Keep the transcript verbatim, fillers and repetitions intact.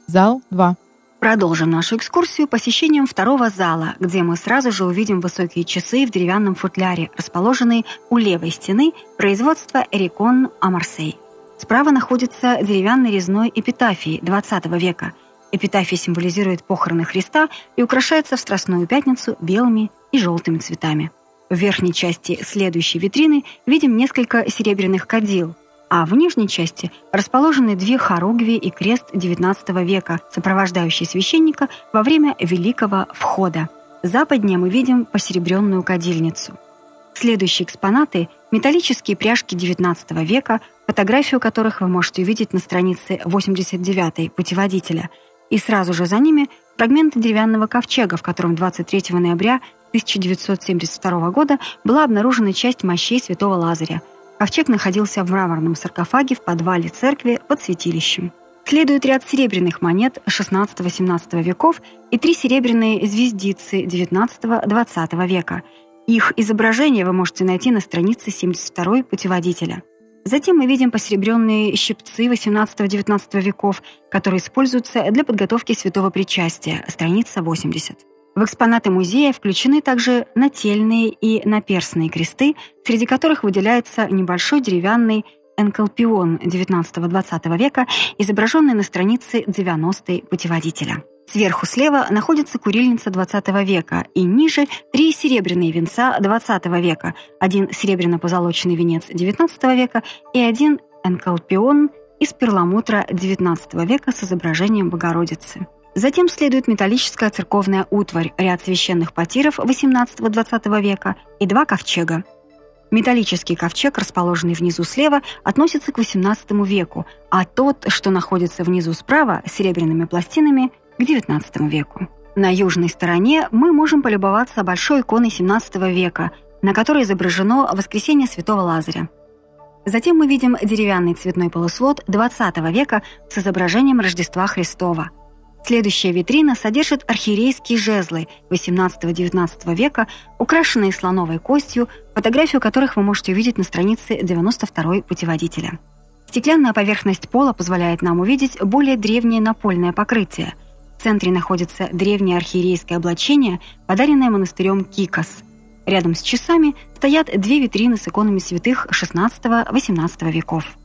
Зал два. Продолжим нашу экскурсию посещением второго зала, где мы сразу же увидим высокие часы в деревянном футляре, расположенные у левой стены производства Эрикон а Марсель. Справа находится деревянный резной эпитафий двадцатого века. Эпитафия символизирует похороны Христа и украшается в Страстную Пятницу белыми и желтыми цветами. В верхней части следующей витрины видим несколько серебряных кадил, а в нижней части расположены две хоругви и крест девятнадцатого века, сопровождающие священника во время Великого Входа. Западнее мы видим посеребренную кадильницу. Следующие экспонаты – металлические пряжки девятнадцатого века, фотографию которых вы можете увидеть на странице восемьдесят девятой путеводителя, и сразу же за ними фрагменты деревянного ковчега, в котором двадцать третьего ноября тысяча девятьсот семьдесят второго года была обнаружена часть мощей святого Лазаря. Ковчег находился в мраморном саркофаге в подвале церкви под святилищем. Следует ряд серебряных монет шестнадцатого-семнадцатого веков и три серебряные звездицы девятнадцатого-двадцатого века. Их изображение вы можете найти на странице семьдесят второй путеводителя. Затем мы видим посеребренные щипцы восемнадцатого-девятнадцатого веков, которые используются для подготовки святого причастия, страница восемьдесят. В экспонаты музея включены также нательные и наперстные кресты, среди которых выделяется небольшой деревянный энколпион девятнадцатого-двадцатого века, изображенный на странице девяностой путеводителя. Сверху слева находится курильница двадцатого века, и ниже три серебряные венца двадцатого века, один серебряно-позолоченный венец девятнадцатого века и один энколпион из перламутра девятнадцатого века с изображением Богородицы. Затем следует металлическая церковная утварь, ряд священных потиров восемнадцатого-двадцатого века и два ковчега. Металлический ковчег, расположенный внизу слева, относится к восемнадцатому веку, а тот, что находится внизу справа, с серебряными пластинами, к девятнадцатому веку. На южной стороне мы можем полюбоваться большой иконой семнадцатого века, на которой изображено воскресение святого Лазаря. Затем мы видим деревянный цветной полусвод двадцатого века с изображением Рождества Христова. Следующая витрина содержит архиерейские жезлы восемнадцатого-девятнадцатого века, украшенные слоновой костью, фотографию которых вы можете увидеть на странице девяносто второй путеводителя. Стеклянная поверхность пола позволяет нам увидеть более древнее напольное покрытие. В центре находится древнее архиерейское облачение, подаренное монастырем Кикос. Рядом с часами стоят две витрины с иконами святых шестнадцатого-восемнадцатого веков.